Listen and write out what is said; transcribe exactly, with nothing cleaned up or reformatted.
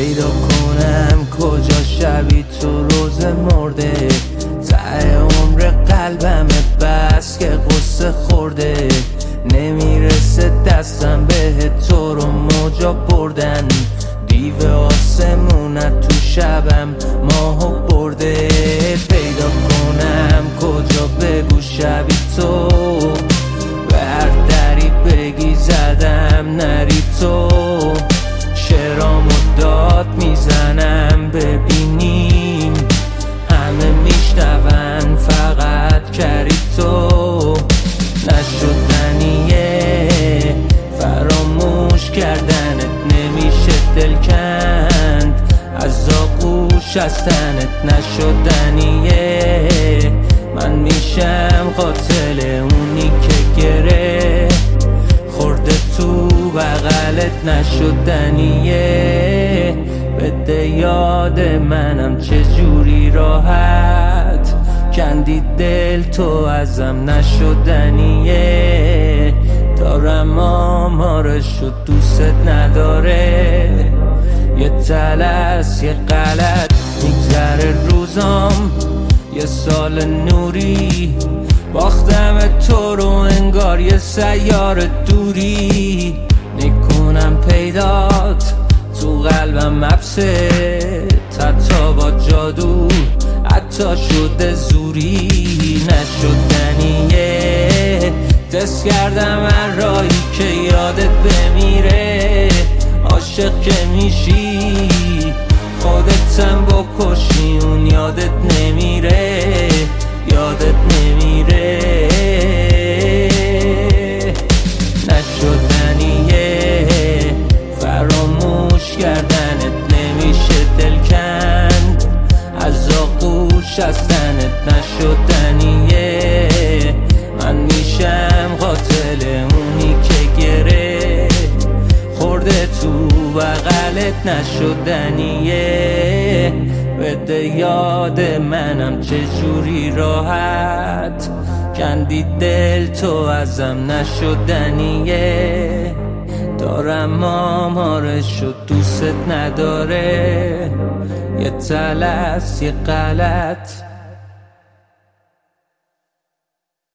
پیدا کنم کجا شبی تو روز مرده، ته عمر قلبم بس که قصه خورده، نمیرسه دستم به تو رو موجا بردن، دیو آسمونت تو شبم ماهو برده. پیدا کنم کجا بگو شبی تو، بر دری بگی زدم نری تو، شعرامو داد میزنم ببینیم همه میشنون فقط کری تو، نشدنیه فراموش کردنت، نمیشه دل کند از آغوش از تنت، نشدنیه من میشم قاتل اونی که گره خورده تو بغلت، نشدنیه بده یاد منم چجوری راحت کندی دل تو ازم، نشدنیه دارم آمارش و دوست نداره، یه تلس یه غلط میگذره روزام، یه سال نوری باختم تو رو انگار یه سیار دوری، میکنم پیدات تو قلبم حبسه، حتی با جادو حتی شده زوری، نشدنیه دست کردم من رایی که یادت بمیره، عاشق که میشی خودتم بکشی اون یادت نمیره، یادت نمیره، نشدنیه فراموش کردنت، نمیشه دل کند از آغوش از تنت، نشدنیه من میشم قاتل اونی که گره خورده تو بغلت، نشدنیه بده یاد منم چجوری راحت کندی دل تو ازم، نشدنیه دارم آمارش و دوست نداره، یه تلس یه غلط